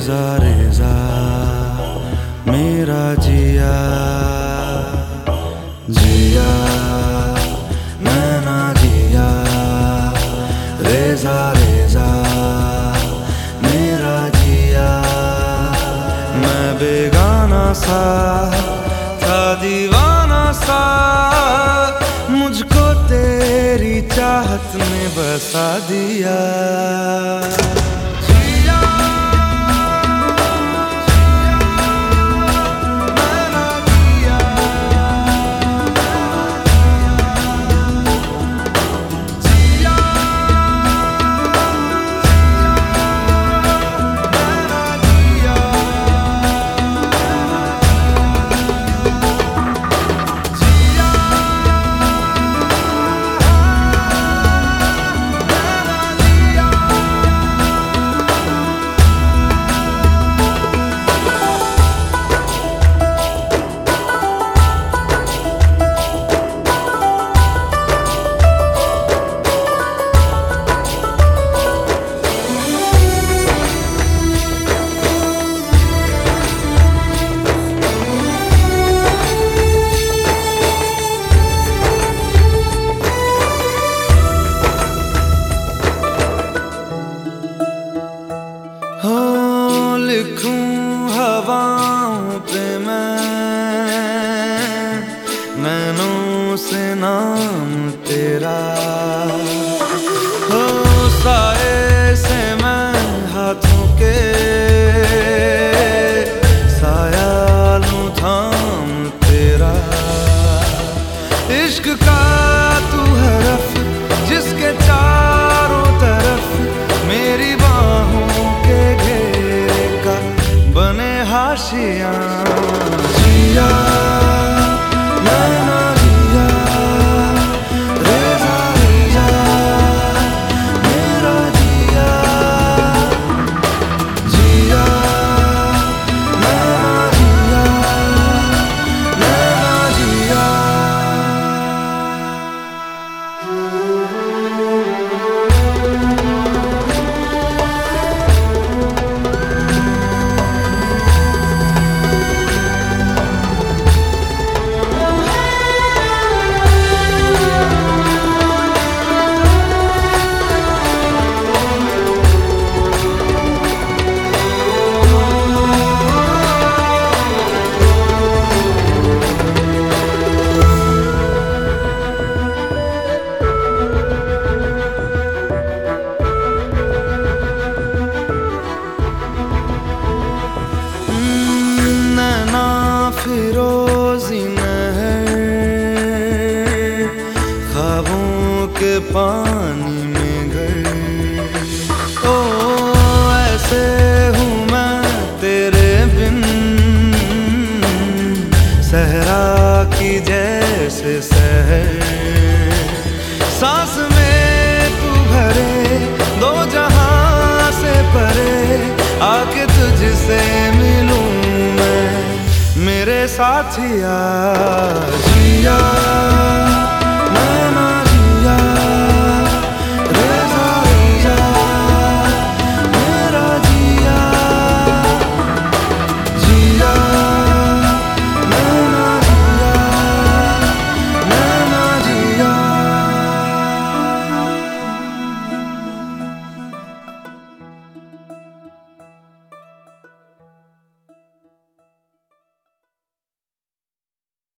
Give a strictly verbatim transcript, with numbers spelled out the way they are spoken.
रेजा रेजा मेरा जिया जिया नैना जिया रेजा रेजा मेरा जिया। मैं बेगाना सा था दीवाना सा, मुझको तेरी चाहत ने बसा दिया। लिखूं हवाओं पे मैं नैनों से नाम तेरा, हो साए से मैं हाथों के साया लूं थाम तेरा। इश्क का तू हरफ जिसके चारों तरफ मेरी बाहों के घेरे का बने हाशिया। जिया नैना जिया रेजा रेजा मेरा जिया जिया नैना जिया नैना जिया। फिरोजी नहर ख्वाबों के पानी में घर, ओ ऐसे हूँ मैं तेरे बिन सहरा की जैसे सहर। सांस में तू भरे दो जहां से परे, आके तुझसे मिलूं मैं मेरे साथिया। जिया